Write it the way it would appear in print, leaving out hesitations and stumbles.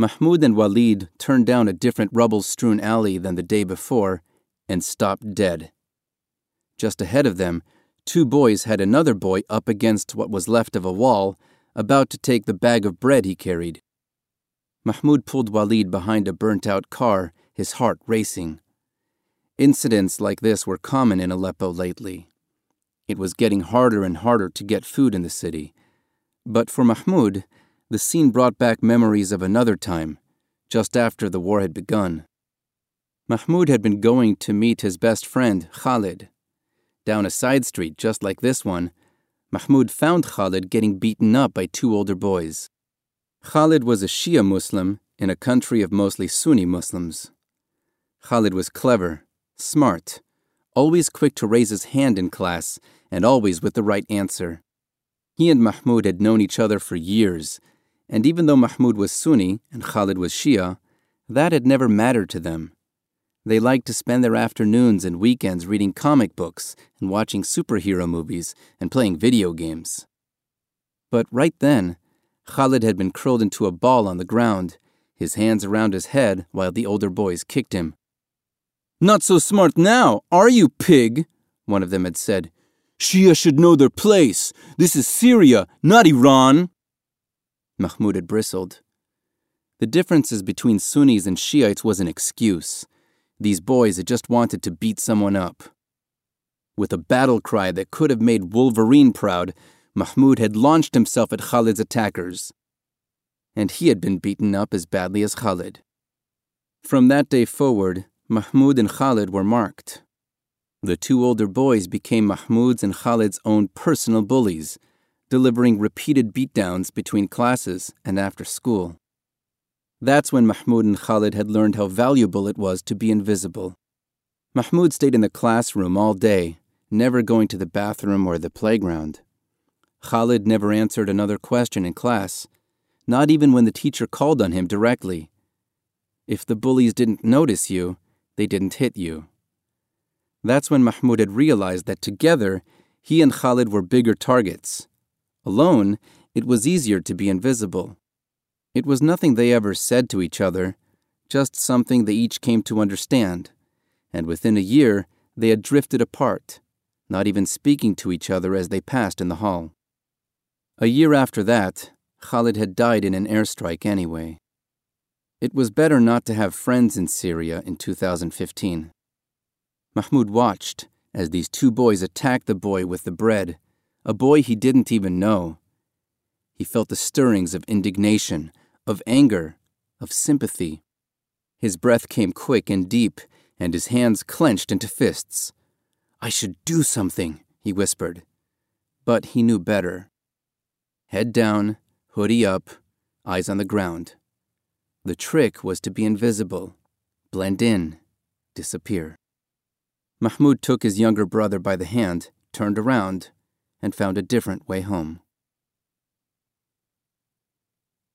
Mahmoud and Walid turned down a different rubble-strewn alley than the day before and stopped dead. Just ahead of them, two boys had another boy up against what was left of a wall, about to take the bag of bread he carried. Mahmoud pulled Walid behind a burnt-out car, his heart racing. Incidents like this were common in Aleppo lately. It was getting harder and harder to get food in the city. But for Mahmoud, the scene brought back memories of another time, just after the war had begun. Mahmoud had been going to meet his best friend, Khalid. Down a side street just like this one, Mahmoud found Khalid getting beaten up by two older boys. Khalid was a Shia Muslim in a country of mostly Sunni Muslims. Khalid was clever, smart, always quick to raise his hand in class, and always with the right answer. He and Mahmoud had known each other for years, and even though Mahmoud was Sunni and Khalid was Shia, that had never mattered to them. They liked to spend their afternoons and weekends reading comic books and watching superhero movies and playing video games. But right then, Khalid had been curled into a ball on the ground, his hands around his head while the older boys kicked him. "Not so smart now, are you, pig?" one of them had said. "Shia should know their place. This is Syria, not Iran." Mahmoud had bristled. The differences between Sunnis and Shiites was an excuse. These boys had just wanted to beat someone up. With a battle cry that could have made Wolverine proud, Mahmoud had launched himself at Khalid's attackers. And he had been beaten up as badly as Khalid. From that day forward, Mahmoud and Khalid were marked. The two older boys became Mahmoud's and Khalid's own personal bullies, delivering repeated beatdowns between classes and after school. That's when Mahmoud and Khalid had learned how valuable it was to be invisible. Mahmoud stayed in the classroom all day, never going to the bathroom or the playground. Khalid never answered another question in class, not even when the teacher called on him directly. If the bullies didn't notice you, they didn't hit you. That's when Mahmoud had realized that together, he and Khalid were bigger targets. Alone, it was easier to be invisible. It was nothing they ever said to each other, just something they each came to understand. And within a year, they had drifted apart, not even speaking to each other as they passed in the hall. A year after that, Khalid had died in an airstrike anyway. It was better not to have friends in Syria in 2015. Mahmoud watched as these two boys attacked the boy with the bread, a boy he didn't even know. He felt the stirrings of indignation, of anger, of sympathy. His breath came quick and deep, and his hands clenched into fists. "I should do something," he whispered. But he knew better. Head down, hoodie up, eyes on the ground. The trick was to be invisible, blend in, disappear. Mahmoud took his younger brother by the hand, turned around, and found a different way home.